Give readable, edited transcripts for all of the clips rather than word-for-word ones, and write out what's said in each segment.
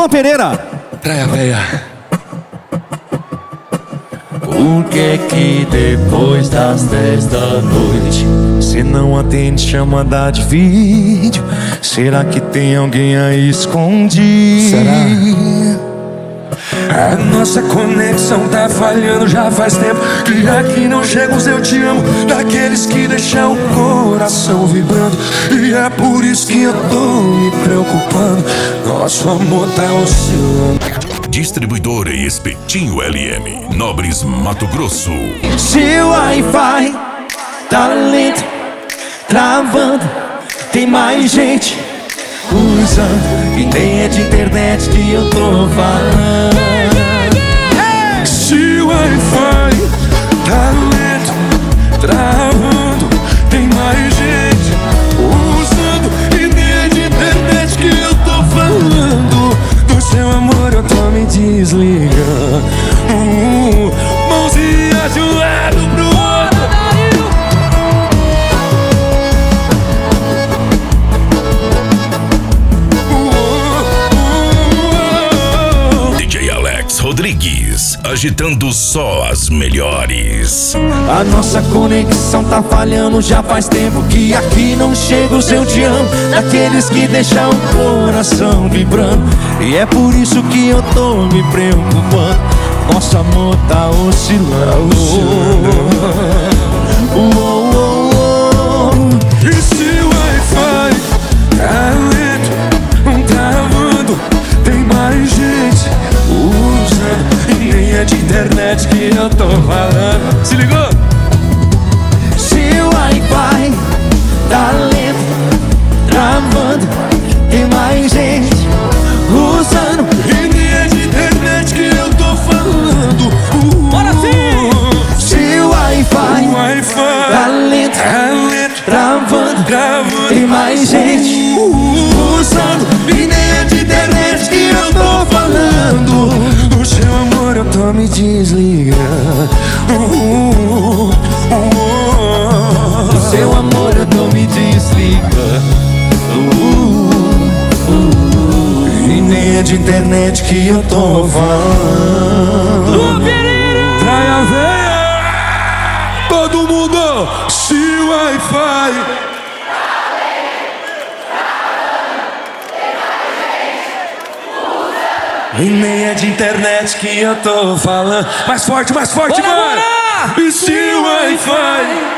Luan Pereira. Praia Véia. Por que depois das 10 da noite cê não atende chamada de vídeo? Será que tem alguém aí escondido? Será? A nossa conexão tá falhando já faz tempo, que aqui não chega os eu te amo daqueles que deixam o coração vibrando. E é por isso que eu tô me preocupando. Nosso amor tá oscilando. Distribuidora e Espetinho LM, Nobres, Mato Grosso. Seu Wi-Fi tá lento, travando, tem mais gente usando, e nem é de internet que eu tô falando. Se o Wi-Fi tá lento, travando, tem mais gente usando, e nem é de internet que eu tô falando. Do seu amor eu tô me desligando. Mãozinha de um lado pro outro. DJ Alex Rodrigues, agitando só as melhores. A nossa conexão tá falhando já faz tempo, que aqui não chega o seu te amo daqueles que deixam o coração vibrando. E é por isso que eu tô me preocupando. Nosso amor tá oscilando. E se o Wi-Fi tá lento, travando, tem mais gente usando, e nem é de internet que eu tô falando. Se ligou? Se o Wi-Fi tá lento, travando, tem mais gente usando, E nem é de internet que eu tô falando. Bora sim! Se o Wi-Fi tá lento, travando, tem mais gente usando, e nem é de internet que eu tô falando. Do seu amor eu tô me desligando. do seu amor eu tô me desligando. E nem é de internet que eu tô falando. Praia Véia. Todo mundo, se o Wi-Fi e nem é de internet que eu tô falando. Mais forte, mano. E se o Wi-Fi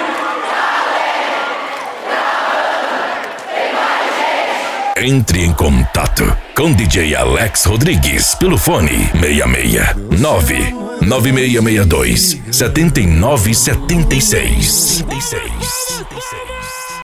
Entre em contato com DJ Alex Rodrigues pelo fone 66 99662 7976.